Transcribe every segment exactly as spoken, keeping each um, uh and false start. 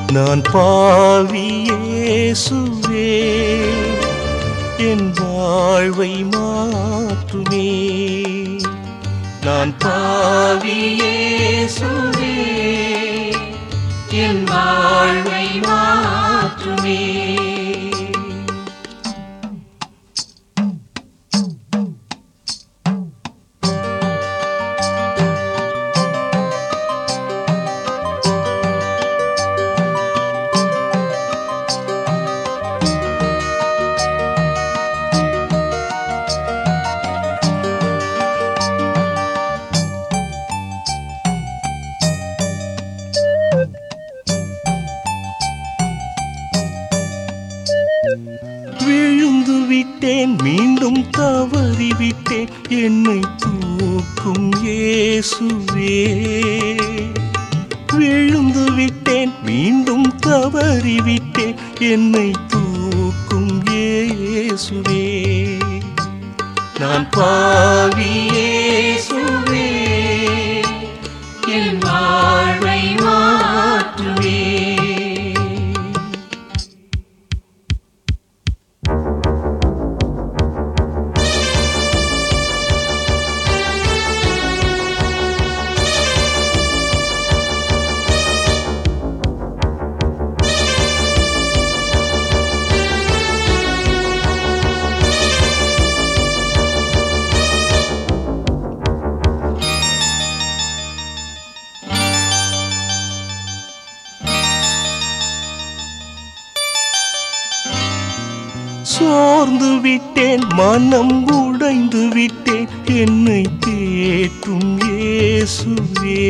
நான் பாவி இயேசுவே என் வாழ்வை மாற்றுமே. நான் பாவி இயேசுவே என் வாழ்வை மாற்றுமே. விழுந்து விட்டேன், மீண்டும் தவறிவிட்டேன், என்னை தூக்கும் இயேசுவே. விழுந்து விட்டேன், மீண்டும் தவறிவிட்டேன், என்னை தூக்கும் இயேசுவே. நான் பாவி இயேசுவே என் வாழ்வை மாற்றுவே. சோர்ந்து விட்டேன், மனம் உடைந்து விட்டேன், என்னை தேற்றும் இயேசுவே.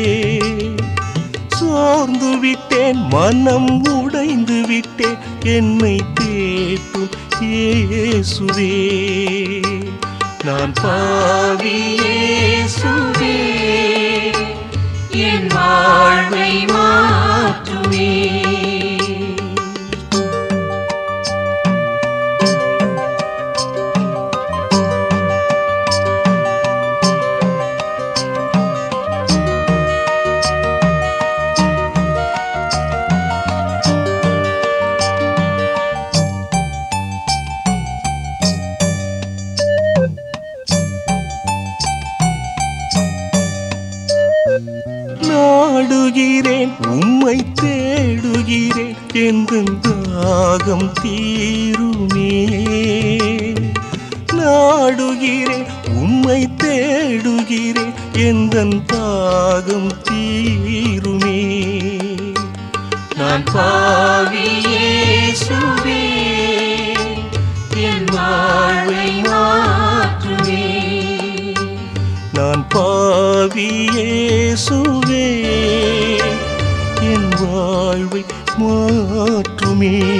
சோர்ந்து விட்டேன், மனம் உடைந்து விட்டேன், என்னை தேற்றும் இயேசுவே. நான் பாவி இயேசுவே என் வாழ்வை மாற்றுவே. நாடுகிறேன், உம்மை தேடுகிறேன், எந்தன் தாகம் தீருமே. நாடுகிறேன், உம்மை தேடுகிறேன், எந்தன் தாகம் தீருமே. நான் பாவி இயேசுவே என் வாழ்வை மாற்றுவே. நான் பாவி இயேசுவே என் வாழ்வை மாற்றுமே.